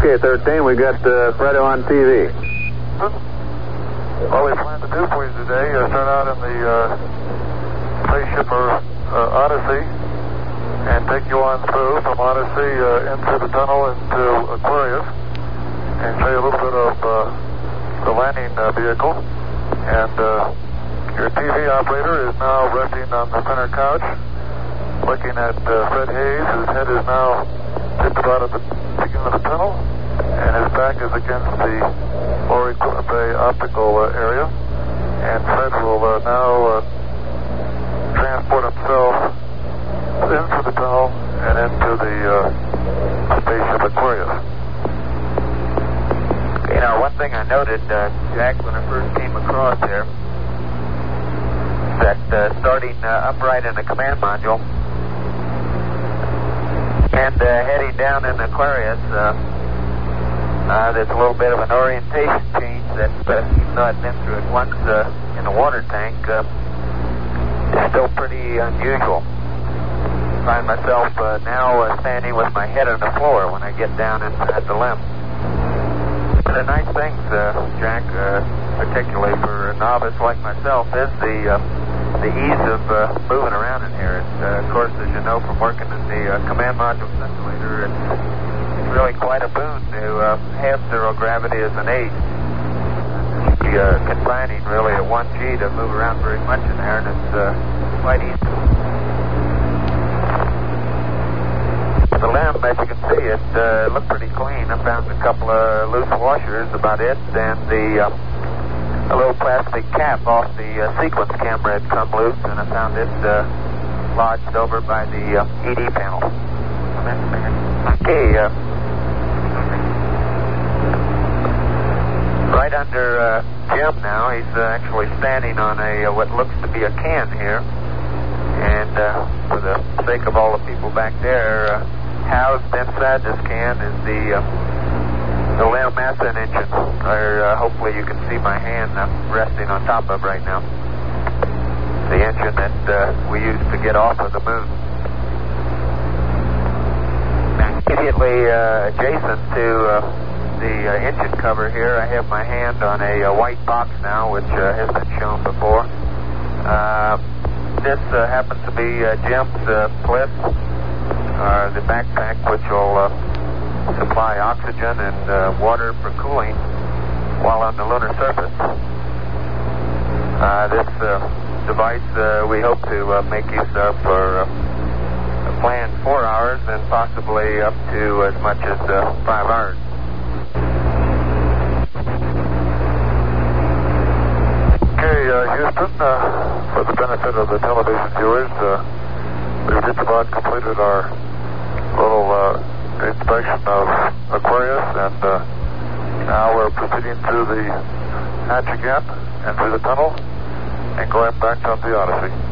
Okay, 13, we got Fredo on TV. All we plan to do for you today is start out in the spaceship Odyssey and take you on through from Odyssey into the tunnel into Aquarius and show you a little bit of the landing vehicle. And your TV operator is now resting on the center couch, looking at Fred Hayes. His head is now just about at the beginning of the tunnel, and his back is against the lower equipment bay optical area. And Fred will now transport himself into the tunnel and into the spaceship Aquarius. You know, one thing I noted, Jack, when I first came across here, that starting upright in the command module and heading down in Aquarius, there's a little bit of an orientation change that, even though I've been through it once in the water tank, is still pretty unusual. I find myself now standing with my head on the floor when I get down at the limb. The nice things, Jack, particularly for a novice like myself, is the ease of moving around in here. Of course, as you know from working in the command module simulator, it's really quite a boon to have zero gravity as an aid. It's confining really at 1G to move around very much in there, and it's quite easy. The limb, as you can see, it looked pretty clean. I found a couple of loose washers, about it, and a little plastic cap off the sequence camera had come loose, and I found it lodged over by the ED panel. Okay, right under Jim now. He's actually standing on what looks to be a can here, and for the sake of all the people back there, housed inside this can is the Leo Masson engine, or hopefully you can see my hand resting on top of right now. The engine that we used to get off of the moon. Immediately adjacent to the engine cover here, I have my hand on a white box now, which has been shown before. This happens to be Jim's Bliss, the backpack, which will supply oxygen and water for cooling while on the lunar surface. This device we hope to make use of for a planned 4 hours and possibly up to as much as 5 hours. Okay, Houston, for the benefit of the television viewers, we've just about completed our little inspection of Aquarius, and now we're proceeding through the hatch again and through the tunnel and going back up the Odyssey.